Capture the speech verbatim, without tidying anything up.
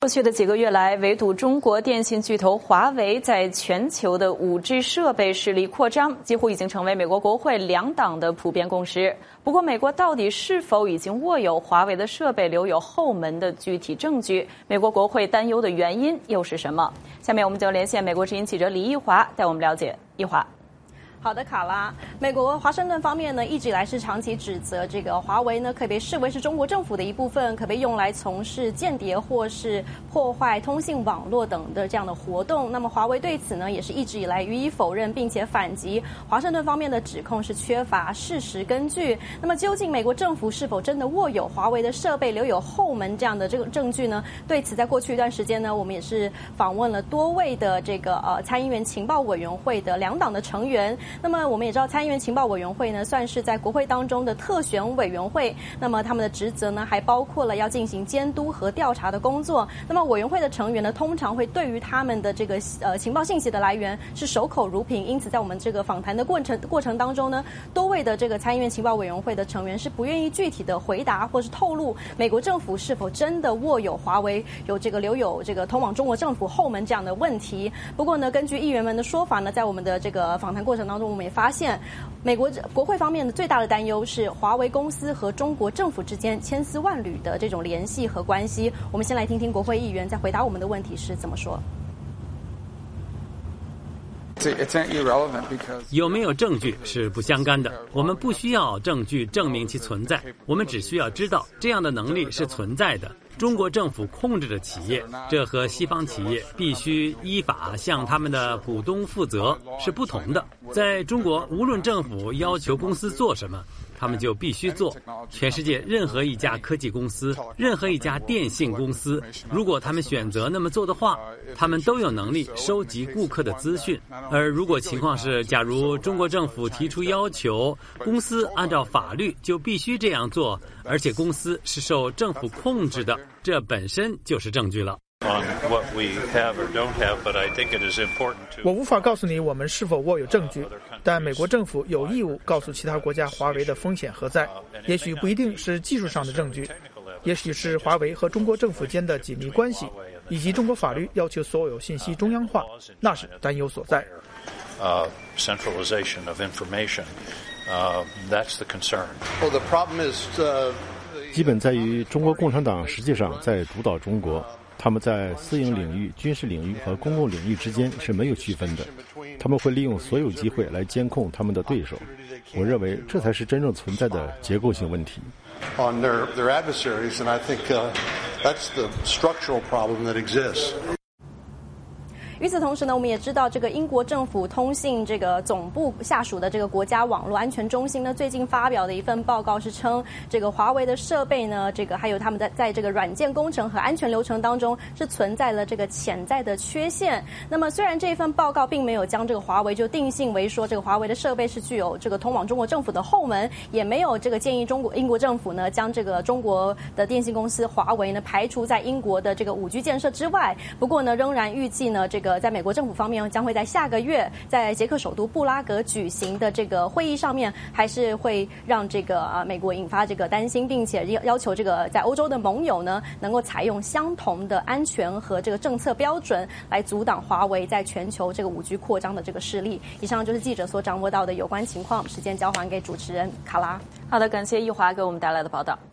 过去的几个月来，围堵中国电信巨头华为在全球的 五 G 设备势力扩张，几乎已经成为美国国会两党的普遍共识。不过，美国到底是否已经握有华为的设备留有后门的具体证据？美国国会担忧的原因又是什么？下面我们就连线美国之音记者李毅华，带我们了解。毅华。 好的，卡拉。美国华盛顿方面呢，一直以来是长期指责这个华为呢，可被视为是中国政府的一部分，可被用来从事间谍或是破坏通信网络等的这样的活动。那么华为对此呢，也是一直以来予以否认，并且反击华盛顿方面的指控是缺乏事实根据。那么究竟美国政府是否真的握有华为的设备留有后门这样的这个证据呢？对此，在过去一段时间呢，我们也是访问了多位的这个呃参议院情报委员会的两党的成员。那么我们也知道，参议院情报委员会呢，算是在国会当中的特选委员会。那么他们的职责呢，还包括了要进行监督和调查的工作。那么委员会的成员呢，通常会对于他们的这个呃情报信息的来源是守口如瓶。因此，在我们这个访谈的过程过程当中呢，多位的这个参议院情报委员会的成员是不愿意具体的回答或是透露美国政府是否真的握有华为有这个留有这个通往中国政府后门这样的问题。不过呢，根据议员们的说法呢，在我们的这个访谈过程当中，我们也发现，美国国会方面的最大的担忧是华为公司和中国政府之间千丝万缕的这种联系和关系。我们先来听听国会议员在回答我们的问题时怎么说。 有没有证据是不相干的，我们不需要证据证明其存在，我们只需要知道这样的能力是存在的。中国政府控制着企业，这和西方企业必须依法向他们的股东负责是不同的。在中国，无论政府要求公司做什么，他们就必须做。全世界任何一家科技公司，任何一家电信公司，如果他们选择那么做的话，他们都有能力收集顾客的资讯。而如果情况是，假如中国政府提出要求，公司按照法律就必须这样做，而且公司是受政府控制的，这本身就是证据了。 我无法告诉你我们是否握有证据，但美国政府有义务告诉其他国家华为的风险何在。也许不一定是技术上的证据，也许是华为和中国政府间的紧密关系，以及中国法律要求所有信息中央化，那是担忧所在。 Uh, centralization of information, uh, that's the concern. Well, the problem is, uh, 基本在于中国共产党实际上在主导中国，他们在私营领域、军事领域和公共领域之间是没有区分的，他们会利用所有机会来监控他们的对手。我认为这才是真正存在的结构性问题。 On their, their adversaries, and I think uh, that's the structural problem that exists. 与此同时呢，我们也知道这个英国政府通信这个总部下属的这个国家网络安全中心呢，最近发表的一份报告是称，这个华为的设备呢，这个还有他们在在这个软件工程和安全流程当中是存在了这个潜在的缺陷。那么虽然这份报告并没有将这个华为就定性为说这个华为的设备是具有这个通往中国政府的后门，也没有这个建议中国英国政府呢将这个中国的电信公司华为呢排除在英国的这个 五 G 建设之外。不过呢，仍然预计呢这个在美国政府方面将会在下个月在捷克首都布拉格举行的这个会议上面，还是会让这个呃美国引发这个担心，并且要求这个在欧洲的盟友呢能够采用相同的安全和这个政策标准来阻挡华为在全球这个 五 G 扩张的这个势力。以上就是记者所掌握到的有关情况，时间交还给主持人卡拉。 好的，感谢易华给我们带来的报道。